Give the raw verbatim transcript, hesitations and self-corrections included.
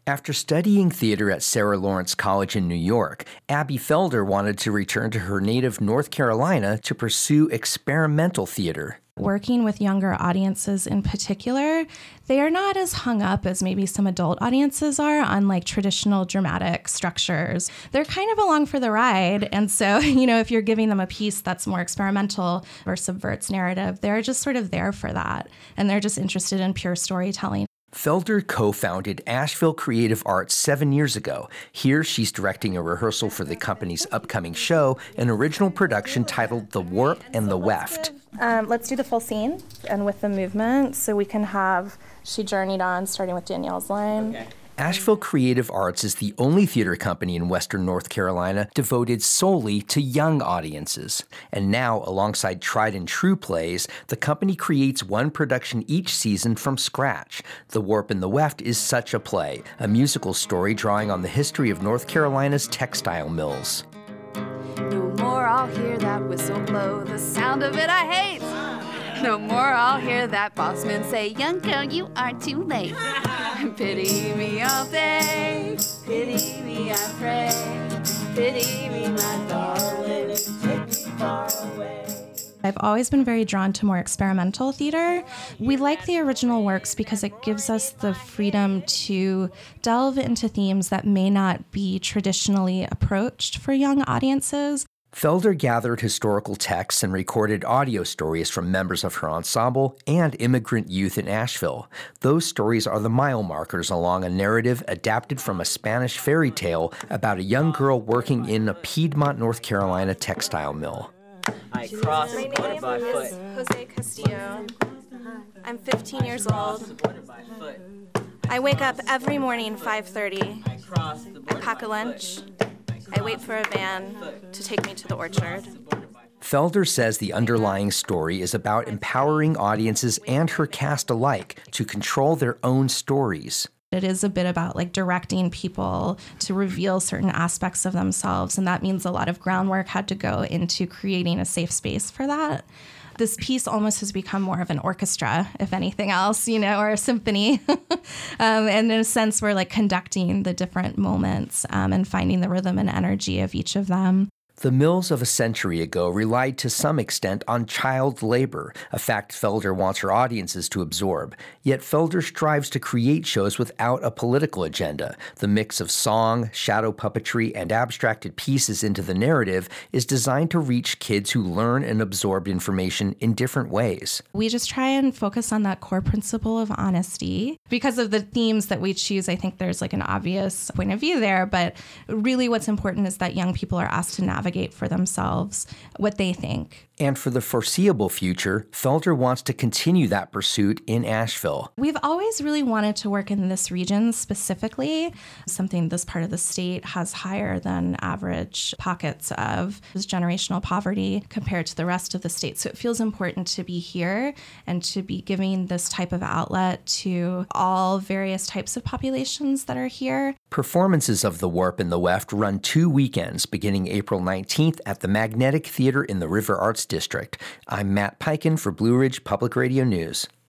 After studying theater at Sarah Lawrence College in New York, Abby Felder wanted to return to her native North Carolina to pursue experimental theater. Working with younger audiences in particular, they are not as hung up as maybe some adult audiences are on like traditional dramatic structures. They're kind of along for the ride. And so, you know, if you're giving them a piece that's more experimental or subverts narrative, they're just sort of there for that. And they're just interested in pure storytelling. Felder co-founded Asheville Creative Arts seven years ago. Here, she's directing a rehearsal for the company's upcoming show, an original production titled The Warp and the Weft. Um, let's do the full scene and with the movement so we can have She Journeyed On, starting with Danielle's line. Okay. Asheville Creative Arts is the only theater company in Western North Carolina devoted solely to young audiences. And now, alongside tried and true plays, the company creates one production each season from scratch. The Warp and the Weft is such a play, a musical story drawing on the history of North Carolina's textile mills. No more I'll hear that whistle blow, the sound of it I hate. No more I'll hear that bossman say, young girl, you are too late. Pity me all day, pity me I pray, pity me my darling, take me far away. I've always been very drawn to more experimental theater. We like the original works because it gives us the freedom to delve into themes that may not be traditionally approached for young audiences. Felder gathered historical texts and recorded audio stories from members of her ensemble and immigrant youth in Asheville. Those stories are the mile markers along a narrative adapted from a Spanish fairy tale about a young girl working in a Piedmont, North Carolina textile mill. I cross My name by foot. is Jose Castillo. I'm fifteen years old. I wake up every morning five thirty. I pack a lunch. I wait for a van to take me to the orchard. Felder says the underlying story is about empowering audiences and her cast alike to control their own stories. It is a bit about like directing people to reveal certain aspects of themselves, and that means a lot of groundwork had to go into creating a safe space for that. This piece almost has become more of an orchestra, if anything else, you know, or a symphony. um, and in a sense, we're like conducting the different moments um, and finding the rhythm and energy of each of them. The mills of a century ago relied to some extent on child labor, a fact Felder wants her audiences to absorb. Yet Felder strives to create shows without a political agenda. The mix of song, shadow puppetry, and abstracted pieces into the narrative is designed to reach kids who learn and absorb information in different ways. We just try and focus on that core principle of honesty. Because of the themes that we choose, I think there's like an obvious point of view there, but really what's important is that young people are asked to navigate for themselves what they think. And for the foreseeable future, Felder wants to continue that pursuit in Asheville. We've always really wanted to work in this region specifically, something this part of the state has higher than average pockets of generational poverty compared to the rest of the state. So it feels important to be here and to be giving this type of outlet to all various types of populations that are here. Performances of The Warp and the Weft run two weekends beginning April nineteenth at the Magnetic Theater in the River Arts District. I'm Matt Peiken for Blue Ridge Public Radio News.